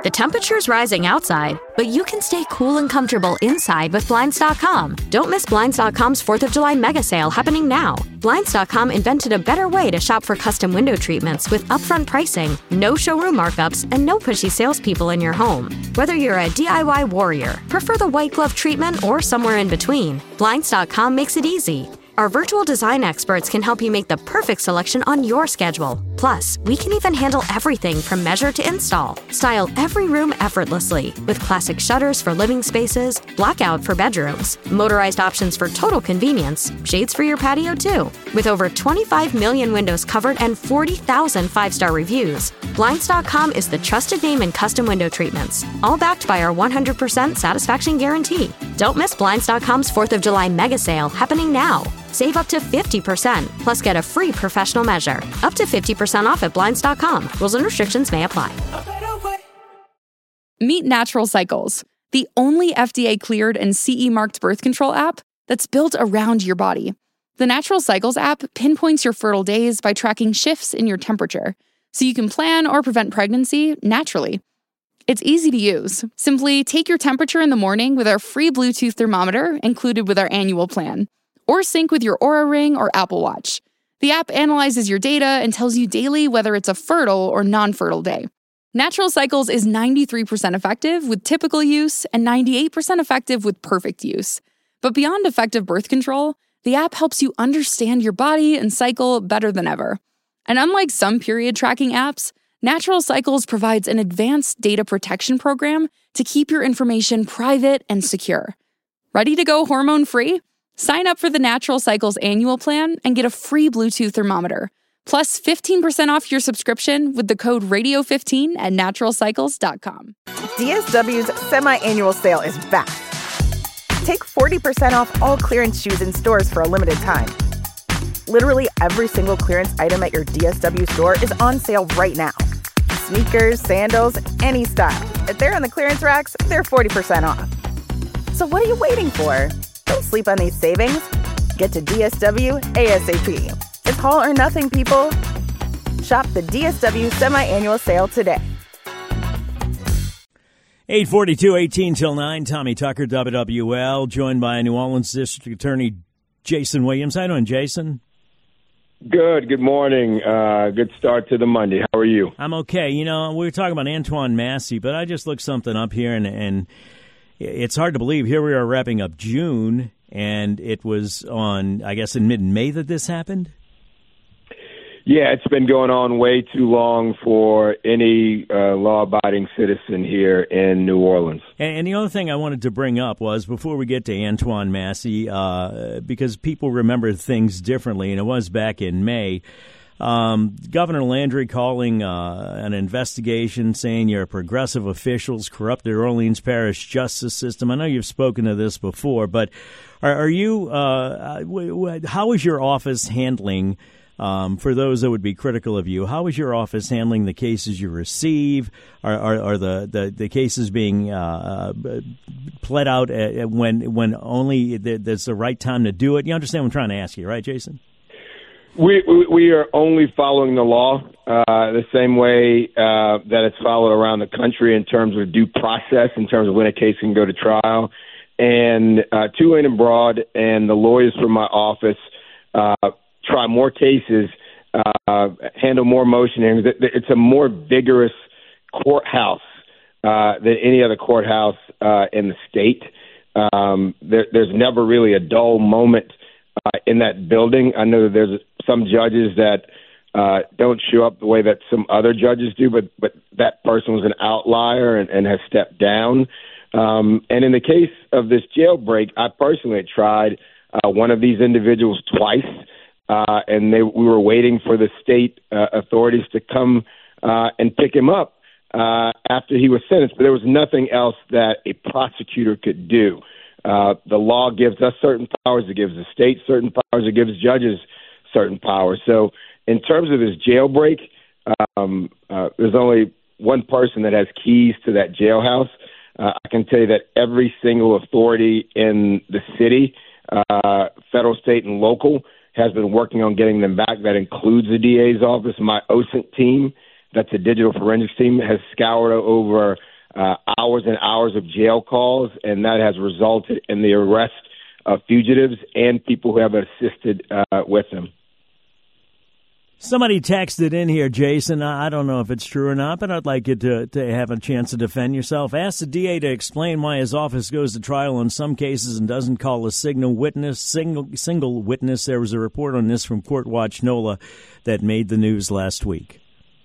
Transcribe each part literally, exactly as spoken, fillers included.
The temperature's rising outside, but you can stay cool and comfortable inside with Blinds dot com. Don't miss Blinds dot com's fourth of July mega sale happening now. Blinds dot com invented a better way to shop for custom window treatments with upfront pricing, no showroom markups, and no pushy salespeople in your home. Whether you're a D I Y warrior, prefer the white glove treatment, or somewhere in between, Blinds dot com makes it easy. Our virtual design experts can help you make the perfect selection on your schedule. Plus, we can even handle everything from measure to install. Style every room effortlessly with classic shutters for living spaces, blackout for bedrooms, motorized options for total convenience, shades for your patio too. With over twenty-five million windows covered and forty thousand five-star reviews, Blinds dot com is the trusted name in custom window treatments, all backed by our one hundred percent satisfaction guarantee. Don't miss Blinds dot com's fourth of July mega sale happening now. Save up to fifty percent, plus get a free professional measure. Up to fifty percent off at Blinds dot com. Rules and restrictions may apply. Meet Natural Cycles, the only F D A-cleared and C E-marked birth control app that's built around your body. The Natural Cycles app pinpoints your fertile days by tracking shifts in your temperature, so you can plan or prevent pregnancy naturally. It's easy to use. Simply take your temperature in the morning with our free Bluetooth thermometer included with our annual plan, or sync with your Oura Ring or Apple Watch. The app analyzes your data and tells you daily whether it's a fertile or non-fertile day. Natural Cycles is ninety-three percent effective with typical use and ninety-eight percent effective with perfect use. But beyond effective birth control, the app helps you understand your body and cycle better than ever. And unlike some period tracking apps, Natural Cycles provides an advanced data protection program to keep your information private and secure. Ready to go hormone-free? Sign up for the Natural Cycles annual plan and get a free Bluetooth thermometer, plus fifteen percent off your subscription with the code radio fifteen at natural cycles dot com. D S W's semi-annual sale is back. Take forty percent off all clearance shoes in stores for a limited time. Literally every single clearance item at your D S W store is on sale right now. Sneakers, sandals, any style. If they're on the clearance racks, they're forty percent off. So what are you waiting for? Don't sleep on these savings. Get to D S W ASAP. It's all or nothing, people. Shop the D S W semi-annual sale today. eight forty-two, eighteen till nine. Tommy Tucker, W W L, joined by New Orleans District Attorney Jason Williams. How you doing, Jason? Good. Good morning. Uh, good start to the Monday. How are you? I'm okay. You know, we were talking about Antoine Massey, but I just looked something up here, and, and it's hard to believe. Here we are wrapping up June, and it was on, I guess, in mid-May that this happened? Yeah, it's been going on way too long for any uh, law-abiding citizen here in New Orleans. And, and the other thing I wanted to bring up was, before we get to Antoine Massey, uh, because people remember things differently, and it was back in May, um, Governor Landry calling uh, an investigation, saying your progressive officials corrupted Orleans Parish justice system. I know you've spoken to this before, but are, are you, uh, how is your office handling Um, for those that would be critical of you, how is your office handling the cases you receive? Are, are, are the, the, the cases being uh, pled out at, when when only there's the right time to do it? You understand what I'm trying to ask you, right, Jason? We we are only following the law uh, the same way uh, that it's followed around the country in terms of due process, in terms of when a case can go to trial. And uh, Tulane and Broad and the lawyers from my office uh try more cases, uh, handle more motion hearings. It's a more vigorous courthouse uh, than any other courthouse uh, in the state. Um, there, there's never really a dull moment uh, in that building. I know that there's some judges that uh, don't show up the way that some other judges do, but, but that person was an outlier and, and has stepped down. Um, and in the case of this jailbreak, I personally had tried uh, one of these individuals twice. Uh, and they, we were waiting for the state uh, authorities to come uh, and pick him up uh, after he was sentenced. But there was nothing else that a prosecutor could do. Uh, the law gives us certain powers. It gives the state certain powers. It gives judges certain powers. So in terms of this jailbreak, um, uh, there's only one person that has keys to that jailhouse. Uh, I can tell you that every single authority in the city, uh, federal, state, and local, has been working on getting them back. That includes the D A's office. My O S I N T team, that's a digital forensics team, has scoured over uh, hours and hours of jail calls, and that has resulted in the arrest of fugitives and people who have assisted uh, with them. Somebody texted in here, Jason. I don't know if it's true or not, but I'd like you to, to have a chance to defend yourself. Ask the D A to explain why his office goes to trial in some cases and doesn't call a signal witness, single single witness. There was a report on this from Court Watch NOLA that made the news last week.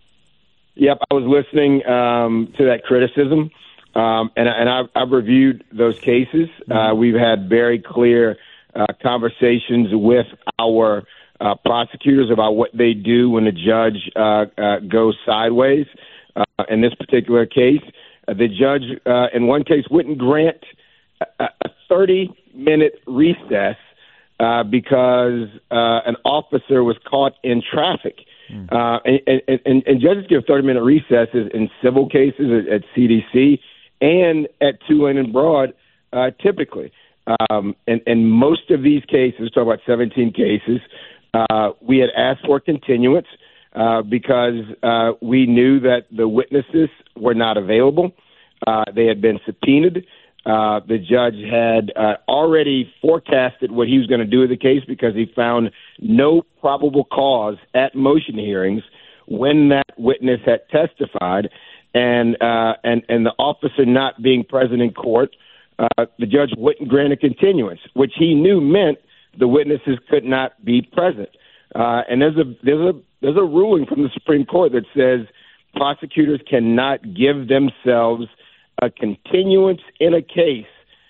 Yep, I was listening um, to that criticism, um, and, and I've, I've reviewed those cases. Uh, we've had very clear uh, conversations with our Uh, prosecutors about what they do when the judge uh, uh, goes sideways. Uh, in this particular case, uh, the judge uh, in one case wouldn't grant a thirty-minute recess uh, because uh, an officer was caught in traffic. Mm. Uh, and, and, and judges give thirty-minute recesses in civil cases at, at C D C and at Tulane and Broad uh, typically. Um, and, and most of these cases, we're talking about seventeen cases, Uh, we had asked for continuance uh, because uh, we knew that the witnesses were not available. Uh, they had been subpoenaed. Uh, the judge had uh, already forecasted what he was going to do with the case because he found no probable cause at motion hearings when that witness had testified, and uh, and and the officer not being present in court, uh, the judge wouldn't grant a continuance, which he knew meant the witnesses could not be present. Uh, and there's a there's a there's a ruling from the Supreme Court that says prosecutors cannot give themselves a continuance in a case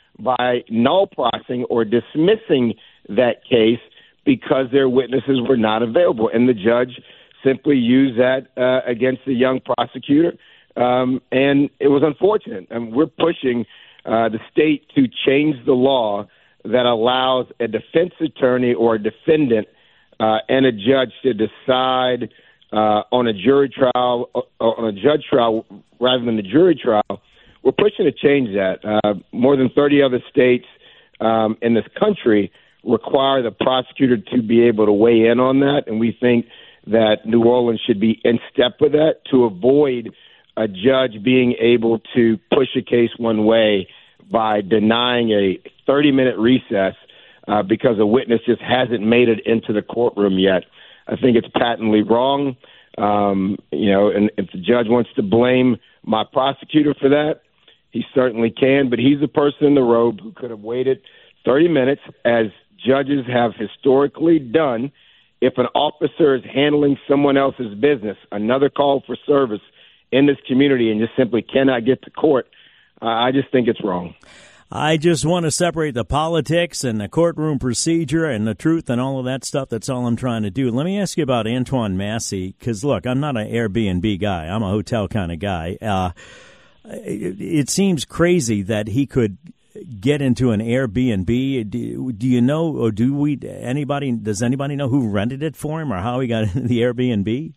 by null processing or dismissing that case because their witnesses were not available. And the judge simply used that uh, against the young prosecutor. Um, and it was unfortunate. I mean, we're pushing uh, the state to change the law that allows a defense attorney or a defendant uh, and a judge to decide uh, on a jury trial, uh, on a judge trial rather than a jury trial. We're pushing to change that. Uh, more than thirty other states um, in this country require the prosecutor to be able to weigh in on that, and we think that New Orleans should be in step with that to avoid a judge being able to push a case one way by denying a thirty-minute recess uh, because a witness just hasn't made it into the courtroom yet. I think it's patently wrong. Um, you know, and if the judge wants to blame my prosecutor for that, he certainly can, but he's the person in the robe who could have waited thirty minutes, as judges have historically done. If an officer is handling someone else's business, another call for service in this community, and just simply cannot get to court, I just think it's wrong. I just want to separate the politics and the courtroom procedure and the truth and all of that stuff. That's all I'm trying to do. Let me ask you about Antoine Massey, because, look, I'm not an Airbnb guy. I'm a hotel kind of guy. Uh, it, it seems crazy that he could get into an Airbnb. Do, do you know, or do we, anybody, does anybody know who rented it for him or how he got into the Airbnb?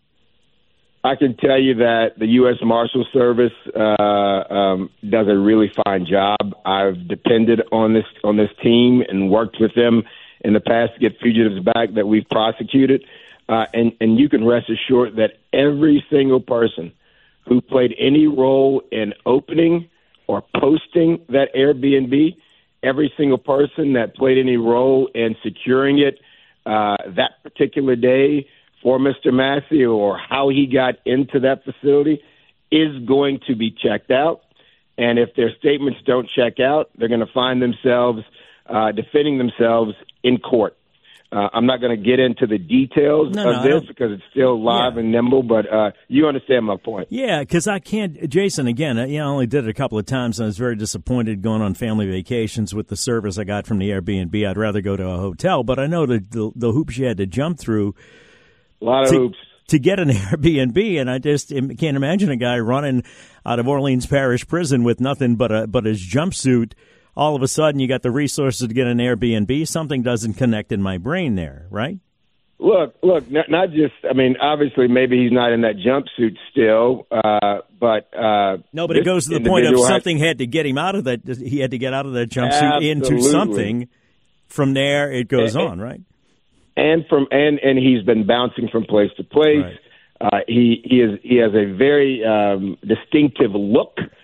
I can tell you that the U S Marshal Service uh, um, does a really fine job. I've depended on this on this team and worked with them in the past to get fugitives back that we've prosecuted. Uh, and, and you can rest assured that every single person who played any role in opening or posting that Airbnb, every single person that played any role in securing it uh, that particular day for Mister Massey or how he got into that facility is going to be checked out. And if their statements don't check out, they're going to find themselves uh, defending themselves in court. Uh, I'm not going to get into the details no, of no, this because it's still live yeah. and nimble, but uh, you understand my point. Yeah, because I can't, Jason, again, you know, I only did it a couple of times, and I was very disappointed going on family vacations with the service I got from the Airbnb. I'd rather go to a hotel, but I know the, the, the hoops you had to jump through. A lot of to, hoops. To get an Airbnb, and I just can't imagine a guy running out of Orleans Parish Prison with nothing but a, but his jumpsuit. All of a sudden, you got the resources to get an Airbnb. Something doesn't connect in my brain there, right? Look, look, not, not just, I mean, obviously maybe he's not in that jumpsuit still, uh, but... Uh, no, but it goes to the point of something had to get him out of that. He had to get out of that jumpsuit Absolutely. into something. From there, it goes and, on, right? And from and, and he's been bouncing from place to place. Right. Uh, he he is he has a very um, distinctive look.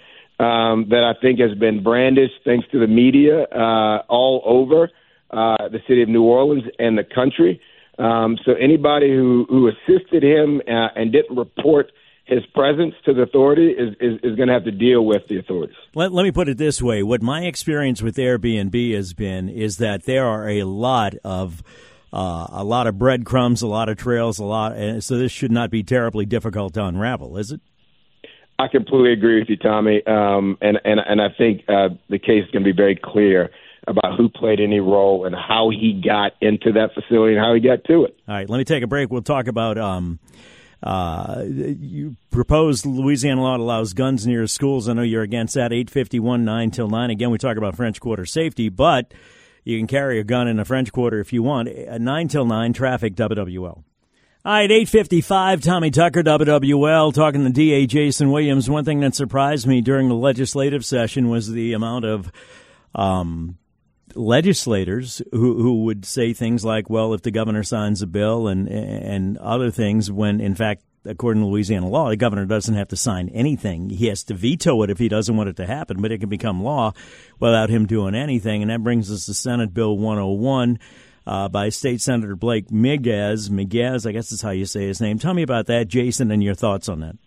um, that I think has been brandished thanks to the media uh, all over uh, the city of New Orleans and the country. Um, so anybody who, who assisted him uh, and didn't report his presence to the authority is, is, is going to have to deal with the authorities. Let, let me put it this way. What my experience with Airbnb has been is that there are a lot of uh, a lot of breadcrumbs, a lot of trails, a lot. And so this should not be terribly difficult to unravel, is it? I completely agree with you, Tommy. Um, and, and, and I think uh, the case is going to be very clear about who played any role and how he got into that facility and how he got to it. All right, let me take a break. We'll talk about um, uh, you proposed Louisiana law that allows guns near schools. I know you're against that. eight fifty-one, nine till nine. Again, we talk about French Quarter safety, but you can carry a gun in a French Quarter if you want. nine till nine, traffic, W W L. All right, eight fifty-five, Tommy Tucker, W W L, talking to D A Jason Williams. One thing that surprised me during the legislative session was the amount of um, legislators who, who would say things like, well, if the governor signs a bill and and other things, when, in fact, according to Louisiana law, the governor doesn't have to sign anything. He has to veto it if he doesn't want it to happen, but it can become law without him doing anything. And that brings us to Senate Bill one oh one. Uh, by State Senator Blake Miguez. Miguez, I guess is how you say his name. Tell me about that, Jason, and your thoughts on that.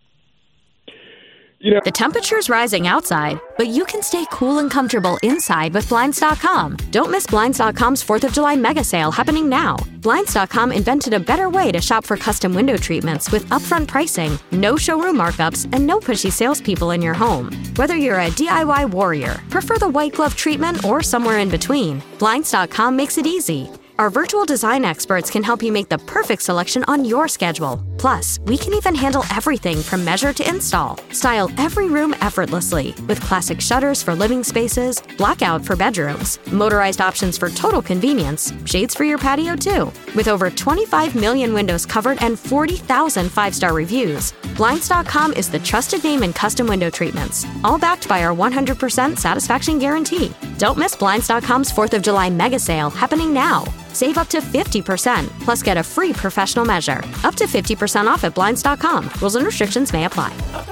You know, The temperature's rising outside, but you can stay cool and comfortable inside with Blinds dot com. Don't miss Blinds dot com's fourth of July mega sale happening now. Blinds dot com invented a better way to shop for custom window treatments with upfront pricing, no showroom markups, and no pushy salespeople in your home. Whether you're a D I Y warrior, prefer the white glove treatment, or somewhere in between, Blinds dot com makes it easy. Our virtual design experts can help you make the perfect selection on your schedule. Plus, we can even handle everything from measure to install. Style every room effortlessly with classic shutters for living spaces, blackout for bedrooms, motorized options for total convenience, shades for your patio too. With over twenty-five million windows covered and forty thousand five-star reviews, Blinds dot com is the trusted name in custom window treatments, all backed by our one hundred percent satisfaction guarantee. Don't miss Blinds dot com's fourth of July mega sale happening now. Save up to fifty percent, plus get a free professional measure. Up to fifty percent off at Blinds dot com. Rules and restrictions may apply.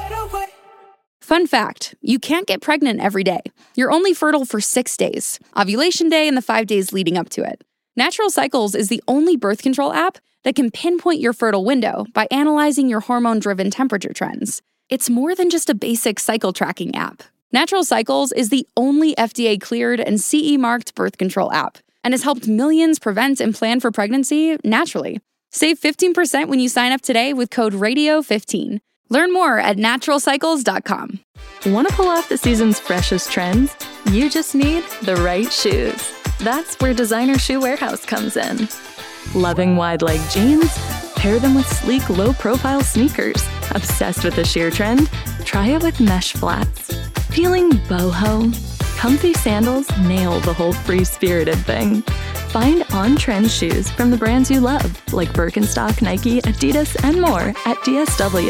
Fun fact, you can't get pregnant every day. You're only fertile for six days, ovulation day and the five days leading up to it. Natural Cycles is the only birth control app that can pinpoint your fertile window by analyzing your hormone-driven temperature trends. It's more than just a basic cycle tracking app. Natural Cycles is the only F D A-cleared and C E-marked birth control app and has helped millions prevent and plan for pregnancy naturally. Save fifteen percent when you sign up today with code radio fifteen. Learn more at natural cycles dot com. Want to pull off the season's freshest trends? You just need the right shoes. That's where Designer Shoe Warehouse comes in. Loving wide-leg jeans? Pair them with sleek, low-profile sneakers. Obsessed with the sheer trend? Try it with mesh flats. Feeling boho? Comfy sandals nail the whole free-spirited thing. Find on-trend shoes from the brands you love, like Birkenstock, Nike, Adidas, and more at D S W.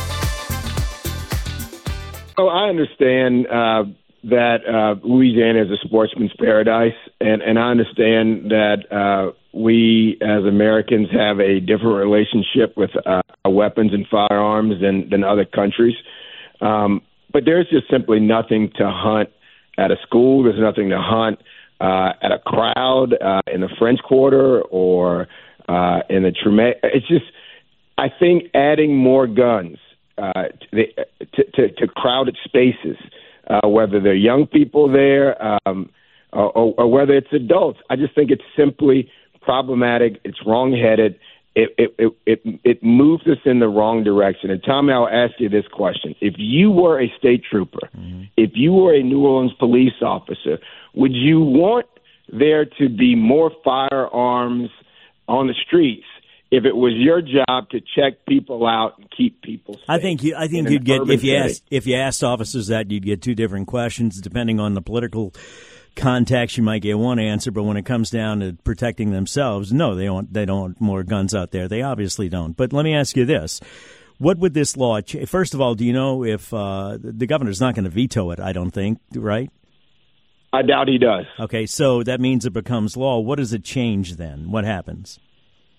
Oh, I understand uh, that uh, Louisiana is a sportsman's paradise, and, and I understand that uh, we as Americans have a different relationship with uh, weapons and firearms than, than other countries. Um, but there's just simply nothing to hunt at a school. There's nothing to hunt uh, at a crowd uh, in the French Quarter or uh, in the Treme. It's just, I think adding more guns uh, to, the, to, to, to crowded spaces, uh, whether they're young people there um, or, or, or whether it's adults, I just think it's simply problematic. It's wrong-headed. It, it, it, it, it moves us in the wrong direction. And Tommy, I'll ask you this question. If you were a state trooper, mm-hmm. if you were a New Orleans police officer, would you want there to be more firearms on the streets if it was your job to check people out and keep people safe? I think you, I think you'd get, if you asked, if you asked officers that, you'd get two different questions depending on the political context. You might get one answer, but when it comes down to protecting themselves, no, they don't. They don't want more guns out there. They obviously don't. But let me ask you this: what would this law? Ch- First of all, do you know if uh, the governor's not going to veto it? I don't think, right? I doubt he does. Okay, so that means it becomes law. What does it change then? What happens?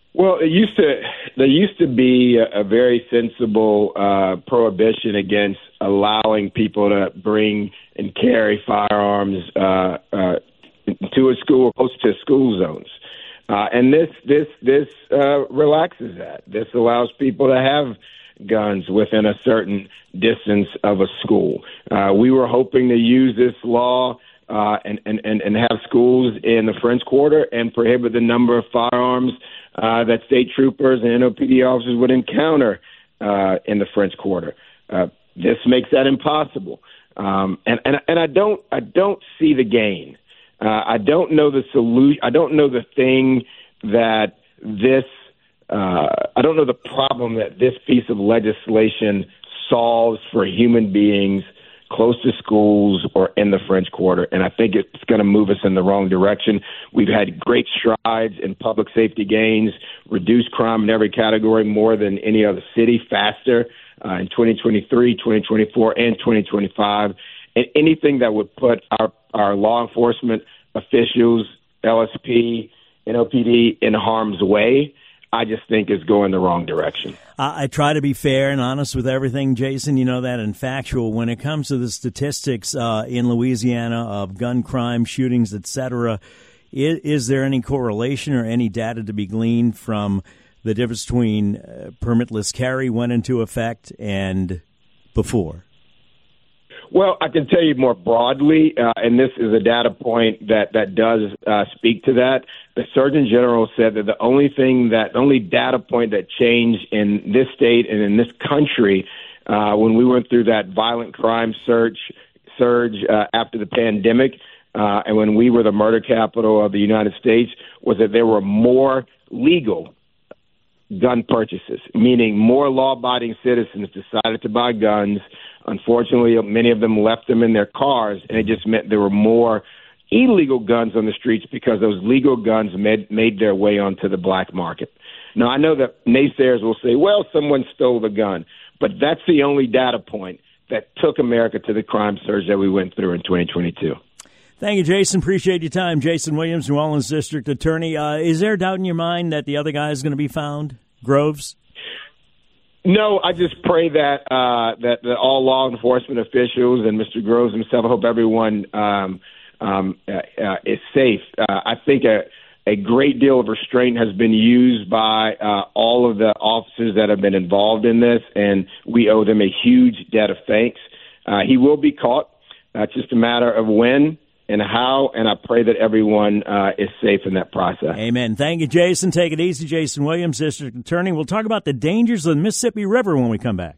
Well, it used to there used to be a, a very sensible uh, prohibition against allowing people to bring and carry firearms uh, uh, to a school, close to school zones, uh, and this this this uh, relaxes that. This allows people to have guns within a certain distance of a school. Uh, we were hoping to use this law uh, and, and, and, and have schools in the French Quarter and prohibit the number of firearms uh, that state troopers and N O P D officers would encounter uh, in the French Quarter. Uh, this makes that impossible. Um, and, and, and I don't I don't see the gain. Uh, I don't know the solution. I don't know the thing that this Uh, I don't know the problem that this piece of legislation solves for human beings close to schools or in the French Quarter, and I think it's going to move us in the wrong direction. We've had great strides in public safety gains, reduced crime in every category more than any other city, faster uh, in twenty twenty-three, twenty twenty-four, and twenty twenty-five, and anything that would put our, our law enforcement officials, L S P, N O P D in harm's way, I just think is going the wrong direction. I, I try to be fair and honest with everything, Jason. You know that, and factual. When it comes to the statistics uh, in Louisiana of gun crime, shootings, et cetera, is, is there any correlation or any data to be gleaned from the difference between uh, permitless carry went into effect and before? Well, I can tell you more broadly, uh, and this is a data point that, that does uh, speak to that. The Surgeon General said that the only thing that, the only data point that changed in this state and in this country uh, when we went through that violent crime surge, surge uh, after the pandemic uh, and when we were the murder capital of the United States was that there were more legal gun purchases, meaning more law-abiding citizens decided to buy guns. Unfortunately, many of them left them in their cars, and it just meant there were more illegal guns on the streets because those legal guns made, made their way onto the black market. Now, I know that naysayers will say, well, someone stole the gun, but that's the only data point that took America to the crime surge that we went through in twenty twenty-two. Thank you, Jason. Appreciate your time. Jason Williams, New Orleans District Attorney. Uh, is there a doubt in your mind that the other guy is going to be found, Groves? No, I just pray that, uh, that that all law enforcement officials and Mister Groves himself, I hope everyone um, um, uh, uh, is safe. Uh, I think a, a great deal of restraint has been used by uh, all of the officers that have been involved in this, and we owe them a huge debt of thanks. Uh, he will be caught. Uh, it's just a matter of when and how, and I pray that everyone uh, is safe in that process. Amen. Thank you, Jason. Take it easy. Jason Williams, District Attorney. We'll talk about the dangers of the Mississippi River when we come back.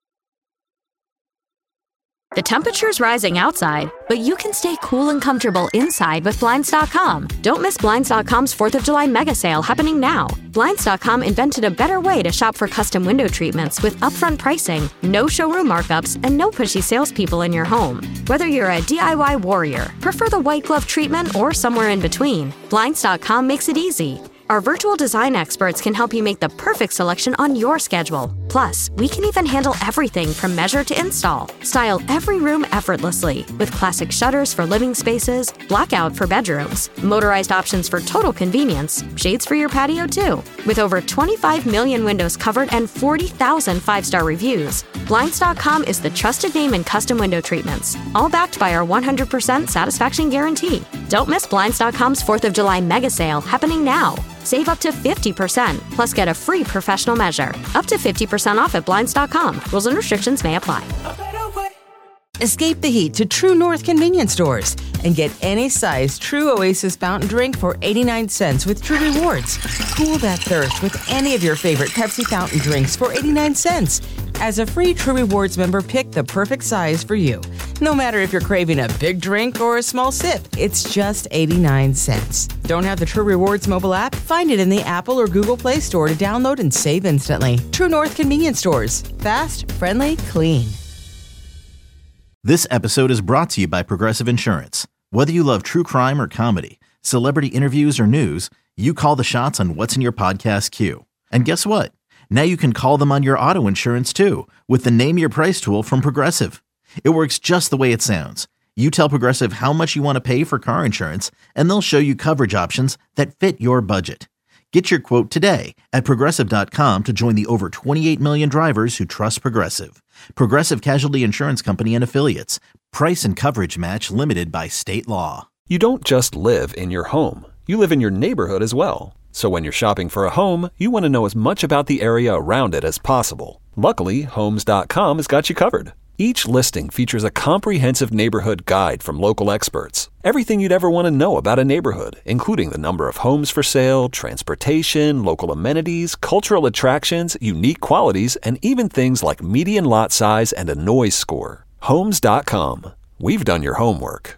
The temperature's rising outside, but you can stay cool and comfortable inside with Blinds dot com. Don't miss Blinds dot com's fourth of July mega sale happening now. Blinds dot com invented a better way to shop for custom window treatments with upfront pricing, no showroom markups, and no pushy salespeople in your home. Whether you're a D I Y warrior, prefer the white glove treatment, or somewhere in between, Blinds dot com makes it easy. Our virtual design experts can help you make the perfect selection on your schedule. Plus, we can even handle everything from measure to install. Style every room effortlessly with classic shutters for living spaces, blackout for bedrooms, motorized options for total convenience, shades for your patio too. With over twenty-five million windows covered and forty thousand five-star reviews, Blinds dot com is the trusted name in custom window treatments, all backed by our one hundred percent satisfaction guarantee. Don't miss Blinds dot com's fourth of July mega sale happening now. Save up to fifty percent, plus get a free professional measure. Up to fifty percent off at Blinds dot com. Rules and restrictions may apply. Escape the heat to True North convenience stores and get any size True Oasis fountain drink for eighty-nine cents with True Rewards. Cool that thirst with any of your favorite Pepsi fountain drinks for eighty-nine cents. As a free True Rewards member, pick the perfect size for you. No matter if you're craving a big drink or a small sip, it's just eighty-nine cents. Don't have the True Rewards mobile app? Find it in the Apple or Google Play Store to download and save instantly. True North convenience stores. Fast, friendly, clean. This episode is brought to you by Progressive Insurance. Whether you love true crime or comedy, celebrity interviews or news, you call the shots on what's in your podcast queue. And guess what? Now you can call them on your auto insurance too with the Name Your Price tool from Progressive. It works just the way it sounds. You tell Progressive how much you want to pay for car insurance, and they'll show you coverage options that fit your budget. Get your quote today at Progressive dot com to join the over twenty-eight million drivers who trust Progressive. Progressive Casualty Insurance Company and Affiliates. Price and coverage match limited by state law. You don't just live in your home. You live in your neighborhood as well. So when you're shopping for a home, you want to know as much about the area around it as possible. Luckily, Homes dot com has got you covered. Each listing features a comprehensive neighborhood guide from local experts. Everything you'd ever want to know about a neighborhood, including the number of homes for sale, transportation, local amenities, cultural attractions, unique qualities, and even things like median lot size and a noise score. Homes dot com. We've done your homework.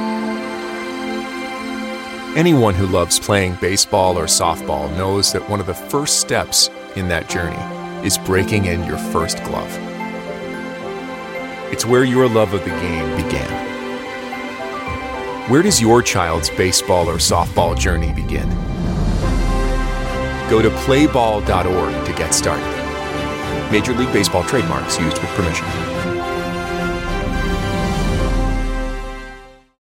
Anyone who loves playing baseball or softball knows that one of the first steps in that journey is breaking in your first glove. It's where your love of the game began. Where does your child's baseball or softball journey begin? Go to play ball dot org to get started. Major League Baseball trademarks used with permission.